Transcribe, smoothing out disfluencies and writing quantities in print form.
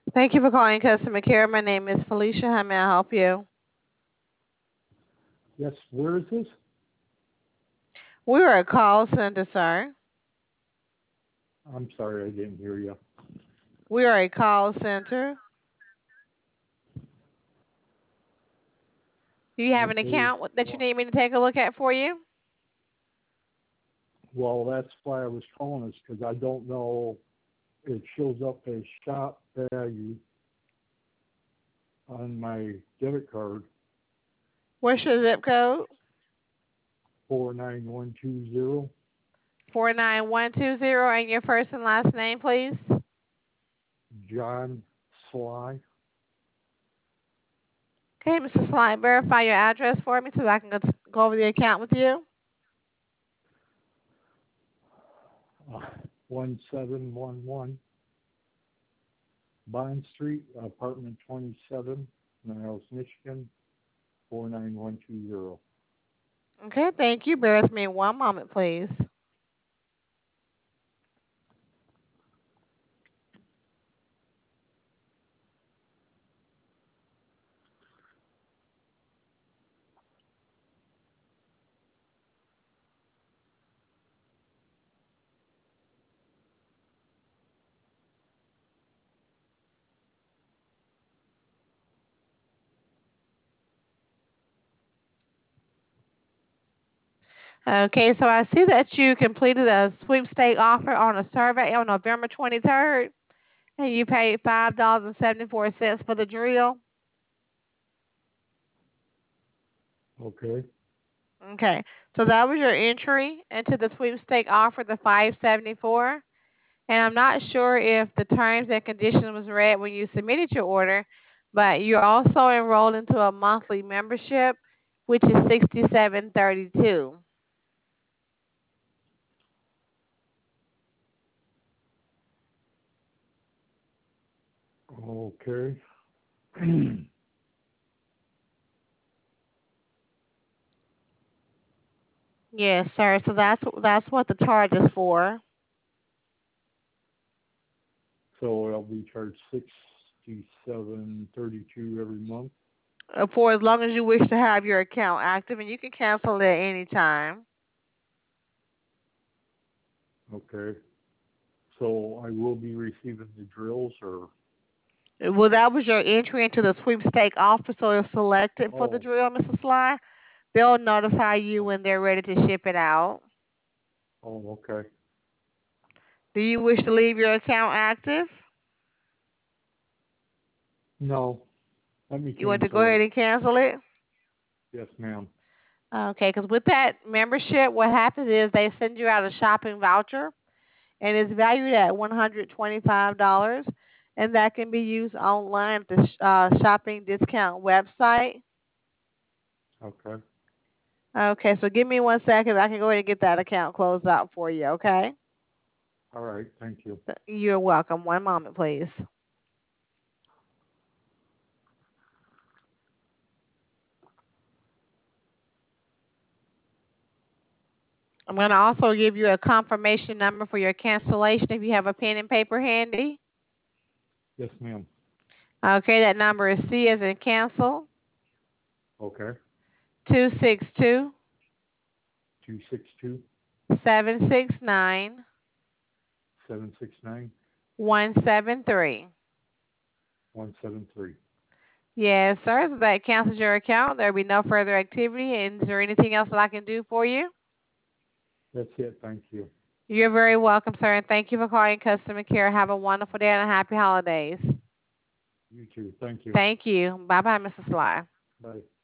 Thank you for calling customer care. My name is Felicia. How may I help you? Yes, where is this? We are a call center, sir. I'm sorry, I didn't hear you. We are a call center. Do you have an Okay. account that you Well, need me to take a look at for you? well, that's why I was calling us because I don't know. It shows up as shop value on my debit card, What's your zip code? 49120. 49120, and your first and last name, please. John Sly, Okay, Mr. Slide, verify your address for me so I can go over the account with you. 1711 Bond Street, apartment 27, Niles, Michigan, 49120. Okay, thank you. Bear with me one moment, please. Okay, so I see that you completed a sweepstake offer on a survey on November 23rd, and you paid $5.74 for the drill. Okay. Okay, so that was your entry into the sweepstake offer, the 574. And I'm not sure if the terms and conditions was read when you submitted your order, but you're also enrolled into a monthly membership, which is $67.32. Okay. Yes, sir. So that's what the charge is for. So I'll be charged 67.32 every month. For as long as you wish to have your account active, and you can cancel it at any time. Okay. So I will be receiving the drills or Well, that was your entry into the sweepstake offer, so it's selected for the oh, drill, Mr. Sly. They'll notify you oh, when they're ready to ship it out. oh, okay. Do you wish to leave your account active? No, let me You want to go cancel ahead it. and cancel it? Yes, ma'am. Okay, because with that membership, what happens is they send you out a shopping voucher, and it's valued at $125, and that can be used online at the shopping discount website. Okay. Okay, so give me 1 second. I can go ahead and get that account closed out for you, okay? All right. Thank you. You're welcome. One moment, please. I'm going to also give you a confirmation number for your cancellation if you have a pen and paper handy. Yes, ma'am. Okay, that number is C as in cancel, Okay. 262 262 769 769 173. 173. Yes, sir. So that cancels your account. There'll be no further activity. And is there anything else that I can do for you? That's it. Thank you. You're very welcome, sir. And thank you for calling customer care. Have a wonderful day and a happy holidays. You too. Thank you. Thank you. Bye bye, Mrs. Sly. Bye.